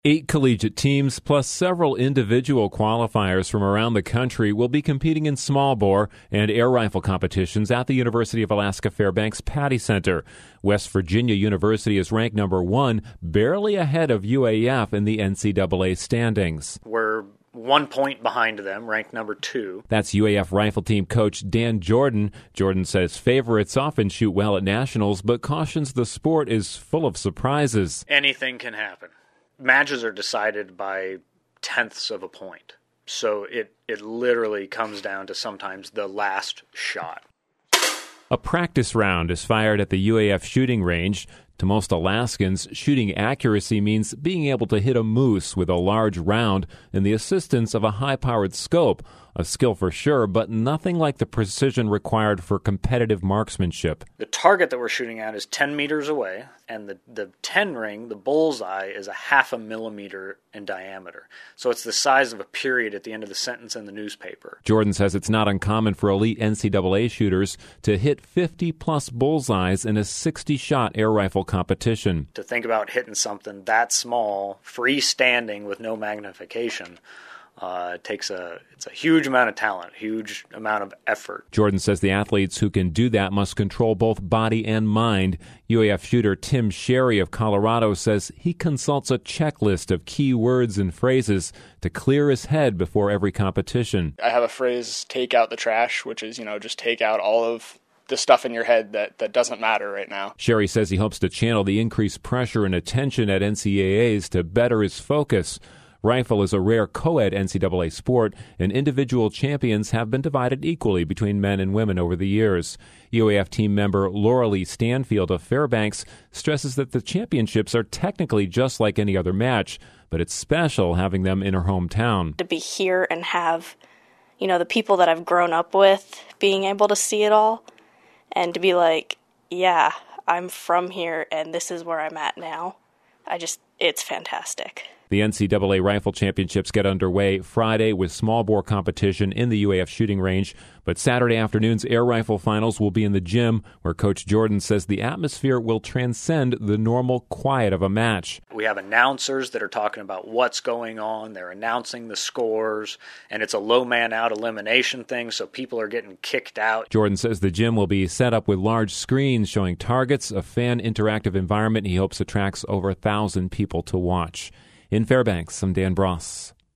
8 collegiate teams plus several individual qualifiers from around the country will be competing in small bore and air rifle competitions at the University of Alaska Fairbanks Patty Center. West Virginia University is ranked number 1, barely ahead of UAF in the NCAA standings. We're 1 point behind them, ranked number 2. That's UAF rifle team coach Dan Jordan. Jordan says favorites often shoot well at nationals, but cautions the sport is full of surprises. Anything can happen. Matches are decided by tenths of a point. So it literally comes down to sometimes the last shot. A practice round is fired at the UAF shooting range. To most Alaskans, shooting accuracy means being able to hit a moose with a large round and the assistance of a high-powered scope. A skill for sure, but nothing like the precision required for competitive marksmanship. The target that we're shooting at is 10 meters away, and the 10 ring, the bullseye, is a 0.5 millimeter in diameter. So it's the size of a period at the end of the sentence in the newspaper. Jordan says it's not uncommon for elite NCAA shooters to hit 50-plus bullseyes in a 60-shot air rifle competition. To think about hitting something that small, freestanding with no magnification, it's a huge amount of talent, huge amount of effort. Jordan says the athletes who can do that must control both body and mind. UAF shooter Tim Sherry of Colorado says he consults a checklist of key words and phrases to clear his head before every competition. I have a phrase, take out the trash, which is, just take out all of the stuff in your head that doesn't matter right now. Sherry says he hopes to channel the increased pressure and attention at NCAAs to better his focus. Rifle is a rare co-ed NCAA sport, and individual champions have been divided equally between men and women over the years. UAF team member Laura Lee Stanfield of Fairbanks stresses that the championships are technically just like any other match, but it's special having them in her hometown. To be here and have, the people that I've grown up with being able to see it all, and to be like, yeah, I'm from here and this is where I'm at now. It's fantastic. The NCAA Rifle Championships get underway Friday with small bore competition in the UAF shooting range, but Saturday afternoon's air rifle finals will be in the gym, where Coach Jordan says the atmosphere will transcend the normal quiet of a match. We have announcers that are talking about what's going on. They're announcing the scores, and it's a low man out elimination thing, so people are getting kicked out. Jordan says the gym will be set up with large screens showing targets, a fan interactive environment he hopes attracts over 1,000 people to watch. In Fairbanks, I'm Dan Bross.